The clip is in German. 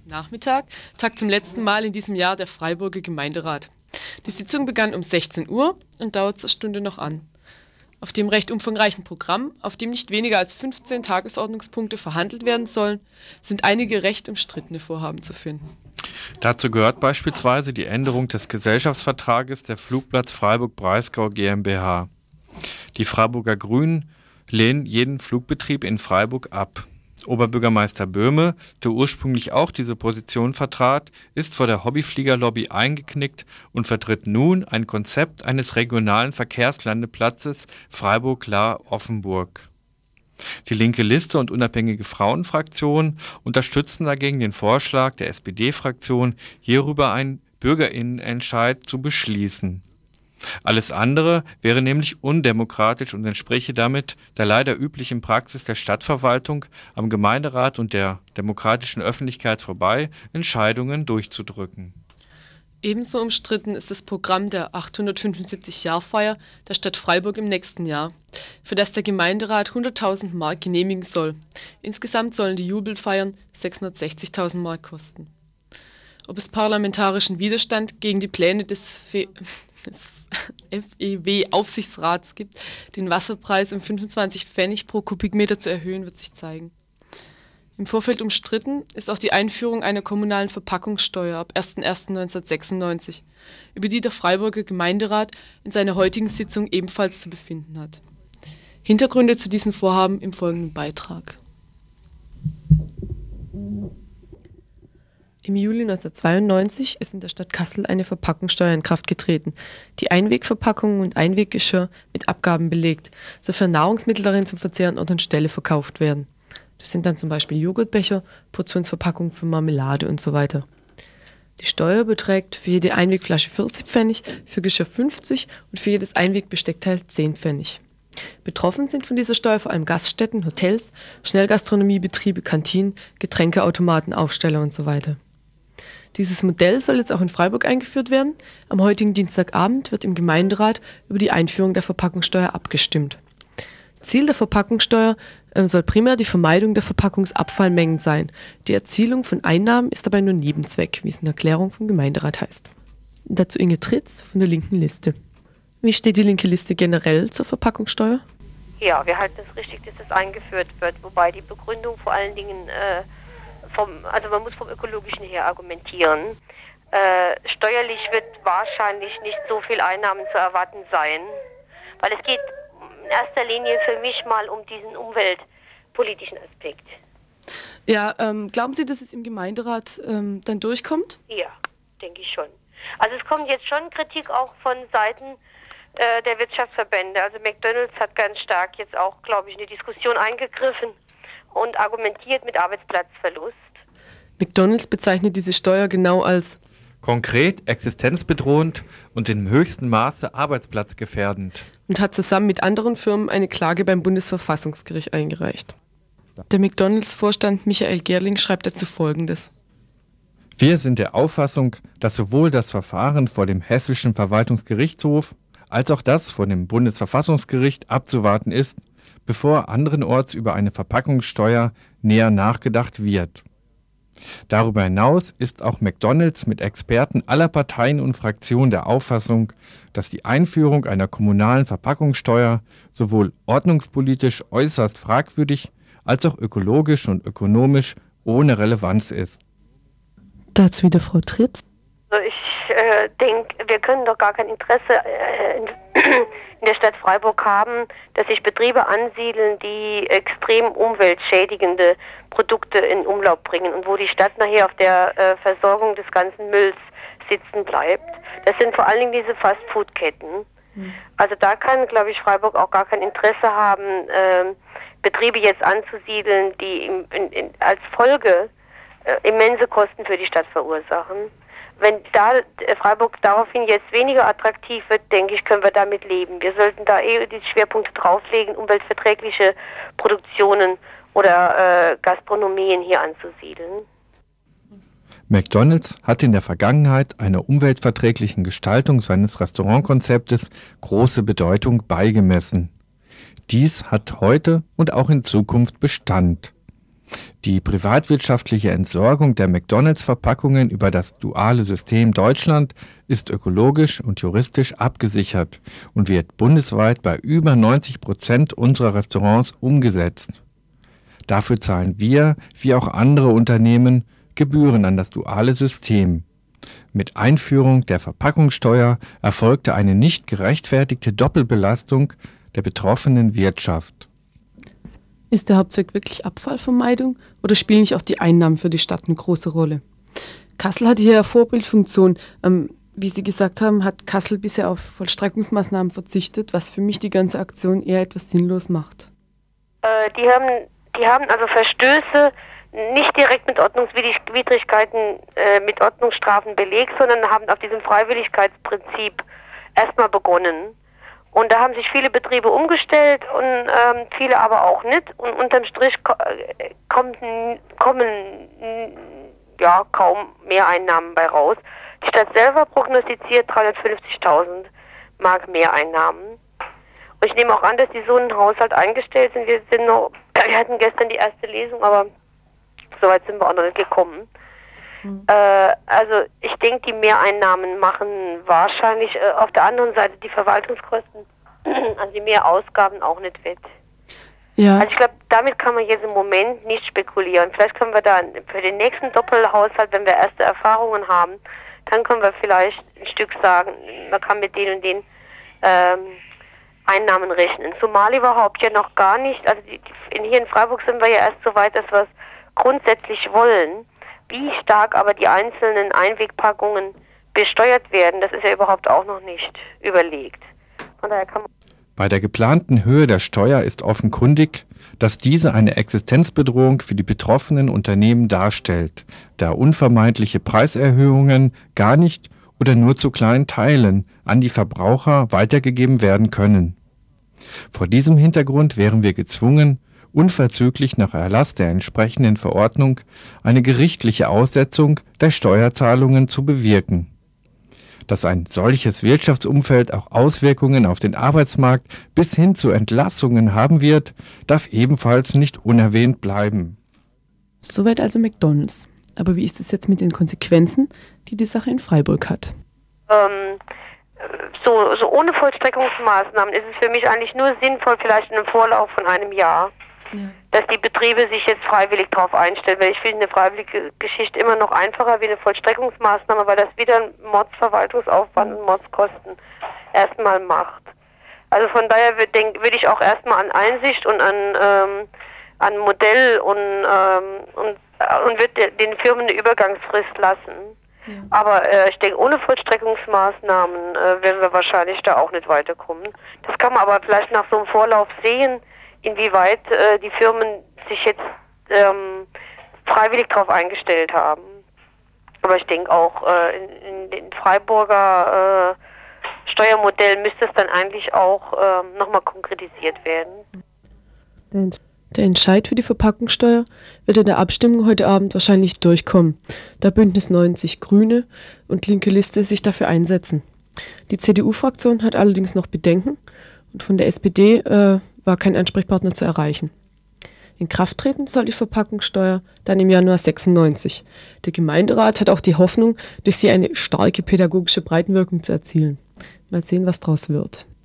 Nachmittag tagt zum letzten Mal in diesem Jahr der Freiburger Gemeinderat. Die Sitzung begann um 16 Uhr und dauert eine Stunde noch an. Auf dem recht umfangreichen Programm, auf dem nicht weniger als 15 Tagesordnungspunkte verhandelt werden sollen, sind einige recht umstrittene Vorhaben zu finden. Dazu gehört beispielsweise die Änderung des Gesellschaftsvertrages der Flugplatz Freiburg-Breisgau GmbH. Die Freiburger Grünen lehnen jeden Flugbetrieb in Freiburg ab. Oberbürgermeister Böhme, der ursprünglich auch diese Position vertrat, ist vor der Hobbyfliegerlobby eingeknickt und vertritt nun ein Konzept eines regionalen Verkehrslandeplatzes Freiburg-La-Offenburg. Die linke Liste und unabhängige Frauenfraktion unterstützen dagegen den Vorschlag der SPD-Fraktion, hierüber einen Bürgerinnenentscheid zu beschließen. Alles andere wäre nämlich undemokratisch und entspräche damit der leider üblichen Praxis der Stadtverwaltung, am Gemeinderat und der demokratischen Öffentlichkeit vorbei Entscheidungen durchzudrücken. Ebenso umstritten ist das Programm der 875-Jahr-Feier der Stadt Freiburg im nächsten Jahr, für das der Gemeinderat 100.000 Mark genehmigen soll. Insgesamt sollen die Jubelfeiern 660.000 Mark kosten. Ob es parlamentarischen Widerstand gegen die Pläne des FEW-Aufsichtsrats gibt, den Wasserpreis um 25 Pfennig pro Kubikmeter zu erhöhen, wird sich zeigen. Im Vorfeld umstritten ist auch die Einführung einer kommunalen Verpackungssteuer ab 01.01.1996, über die der Freiburger Gemeinderat in seiner heutigen Sitzung ebenfalls zu befinden hat. Hintergründe zu diesen Vorhaben im folgenden Beitrag. Im Juli 1992 ist in der Stadt Kassel eine Verpackungssteuer in Kraft getreten, die Einwegverpackungen und Einweggeschirr mit Abgaben belegt, sofern Nahrungsmittel darin zum Verzehr an Ort und Stelle verkauft werden. Das sind dann zum Beispiel Joghurtbecher, Portionsverpackungen für Marmelade und so weiter. Die Steuer beträgt für jede Einwegflasche 40 Pfennig, für Geschirr 50 und für jedes Einwegbesteckteil 10 Pfennig. Betroffen sind von dieser Steuer vor allem Gaststätten, Hotels, Schnellgastronomiebetriebe, Kantinen, Getränkeautomaten, Aufsteller und so weiter. Dieses Modell soll jetzt auch in Freiburg eingeführt werden. Am heutigen Dienstagabend wird im Gemeinderat über die Einführung der Verpackungssteuer abgestimmt. Ziel der Verpackungssteuer soll primär die Vermeidung der Verpackungsabfallmengen sein. Die Erzielung von Einnahmen ist dabei nur Nebenzweck, wie es in der Erklärung vom Gemeinderat heißt. Dazu Inge Tritz von der linken Liste. Wie steht die linke Liste generell zur Verpackungssteuer? Ja, wir halten es richtig, dass das eingeführt wird, wobei die Begründung vor allen Dingen man muss vom Ökologischen her argumentieren. Steuerlich wird wahrscheinlich nicht so viel Einnahmen zu erwarten sein, weil es geht in erster Linie für mich mal um diesen umweltpolitischen Aspekt. Ja, glauben Sie, dass es im Gemeinderat dann durchkommt? Ja, denke ich schon. Also es kommt jetzt schon Kritik auch von Seiten der Wirtschaftsverbände. Also McDonald's hat ganz stark jetzt auch, glaube ich, in die Diskussion eingegriffen und argumentiert mit Arbeitsplatzverlust. McDonald's bezeichnet diese Steuer genau als konkret, existenzbedrohend und im höchsten Maße arbeitsplatzgefährdend und hat zusammen mit anderen Firmen eine Klage beim Bundesverfassungsgericht eingereicht. Der McDonald's-Vorstand Michael Gerling schreibt dazu Folgendes. Wir sind der Auffassung, dass sowohl das Verfahren vor dem Hessischen Verwaltungsgerichtshof als auch das vor dem Bundesverfassungsgericht abzuwarten ist, bevor anderenorts über eine Verpackungssteuer näher nachgedacht wird. Darüber hinaus ist auch McDonald's mit Experten aller Parteien und Fraktionen der Auffassung, dass die Einführung einer kommunalen Verpackungssteuer sowohl ordnungspolitisch äußerst fragwürdig als auch ökologisch und ökonomisch ohne Relevanz ist. Dazu wieder Frau Tritz. Also ich denke, wir können doch gar kein Interesse in der Stadt Freiburg haben, dass sich Betriebe ansiedeln, die extrem umweltschädigende Produkte in Umlauf bringen und wo die Stadt nachher auf der Versorgung des ganzen Mülls sitzen bleibt. Das sind vor allen Dingen diese Fast-Food-Ketten. Also da kann, glaube ich, Freiburg auch gar kein Interesse haben, Betriebe jetzt anzusiedeln, die als Folge immense Kosten für die Stadt verursachen. Wenn da Freiburg daraufhin jetzt weniger attraktiv wird, denke ich, können wir damit leben. Wir sollten da die Schwerpunkte drauflegen, umweltverträgliche Produktionen oder Gastronomien hier anzusiedeln. McDonald's hat in der Vergangenheit einer umweltverträglichen Gestaltung seines Restaurantkonzeptes große Bedeutung beigemessen. Dies hat heute und auch in Zukunft Bestand. Die privatwirtschaftliche Entsorgung der McDonalds-Verpackungen über das duale System Deutschland ist ökologisch und juristisch abgesichert und wird bundesweit bei über 90% unserer Restaurants umgesetzt. Dafür zahlen wir, wie auch andere Unternehmen, Gebühren an das duale System. Mit Einführung der Verpackungssteuer erfolgte eine nicht gerechtfertigte Doppelbelastung der betroffenen Wirtschaft. Ist der Hauptzweck wirklich Abfallvermeidung oder spielen nicht auch die Einnahmen für die Stadt eine große Rolle? Kassel hat hier eine Vorbildfunktion. Wie Sie gesagt haben, hat Kassel bisher auf Vollstreckungsmaßnahmen verzichtet, was für mich die ganze Aktion eher etwas sinnlos macht. Die haben also Verstöße nicht direkt mit Ordnungswidrigkeiten, mit Ordnungsstrafen belegt, sondern haben auf diesem Freiwilligkeitsprinzip erstmal begonnen. Und da haben sich viele Betriebe umgestellt und viele aber auch nicht. Und unterm Strich kommen ja kaum Mehreinnahmen bei raus. Die Stadt selber prognostiziert 350.000 Mark Mehreinnahmen. Und ich nehme auch an, dass die so einen Haushalt eingestellt sind. Wir hatten gestern die erste Lesung, aber soweit sind wir auch noch nicht gekommen. Also ich denke, die Mehreinnahmen machen wahrscheinlich auf der anderen Seite die Verwaltungskosten, also die Mehrausgaben auch nicht wett. Ja. Also ich glaube, damit kann man jetzt im Moment nicht spekulieren. Vielleicht können wir dann für den nächsten Doppelhaushalt, wenn wir erste Erfahrungen haben, dann können wir vielleicht ein Stück sagen, man kann mit den und den Einnahmen rechnen. Zumal überhaupt ja noch gar nicht, also hier in Freiburg sind wir ja erst so weit, dass wir es grundsätzlich wollen. Wie stark aber die einzelnen Einwegpackungen besteuert werden, das ist ja überhaupt auch noch nicht überlegt. Von daher kann man Bei der geplanten Höhe der Steuer ist offenkundig, dass diese eine Existenzbedrohung für die betroffenen Unternehmen darstellt, da unvermeidliche Preiserhöhungen gar nicht oder nur zu kleinen Teilen an die Verbraucher weitergegeben werden können. Vor diesem Hintergrund wären wir gezwungen, unverzüglich nach Erlass der entsprechenden Verordnung eine gerichtliche Aussetzung der Steuerzahlungen zu bewirken. Dass ein solches Wirtschaftsumfeld auch Auswirkungen auf den Arbeitsmarkt bis hin zu Entlassungen haben wird, darf ebenfalls nicht unerwähnt bleiben. Soweit also McDonalds. Aber wie ist es jetzt mit den Konsequenzen, die die Sache in Freiburg hat? so ohne Vollstreckungsmaßnahmen ist es für mich eigentlich nur sinnvoll, vielleicht in einem Vorlauf von einem Jahr, dass die Betriebe sich jetzt freiwillig darauf einstellen, weil ich finde eine freiwillige Geschichte immer noch einfacher wie eine Vollstreckungsmaßnahme, weil das wieder einen Mordsverwaltungsaufwand und Mordskosten erstmal macht. Also von daher würde ich auch erstmal an Einsicht und an Modell und würde den Firmen eine Übergangsfrist lassen. Ja. Aber ich denke, ohne Vollstreckungsmaßnahmen werden wir wahrscheinlich da auch nicht weiterkommen. Das kann man aber vielleicht nach so einem Vorlauf sehen, inwieweit die Firmen sich jetzt freiwillig darauf eingestellt haben. Aber ich denke auch, in den Freiburger Steuermodell müsste es dann eigentlich auch nochmal konkretisiert werden. Der Entscheid für die Verpackungssteuer wird in der Abstimmung heute Abend wahrscheinlich durchkommen, da Bündnis 90 Grüne und Linke Liste sich dafür einsetzen. Die CDU-Fraktion hat allerdings noch Bedenken und von der SPD war kein Ansprechpartner zu erreichen. In Kraft treten soll die Verpackungssteuer dann im Januar 96. Der Gemeinderat hat auch die Hoffnung, durch sie eine starke pädagogische Breitenwirkung zu erzielen. Mal sehen, was draus wird.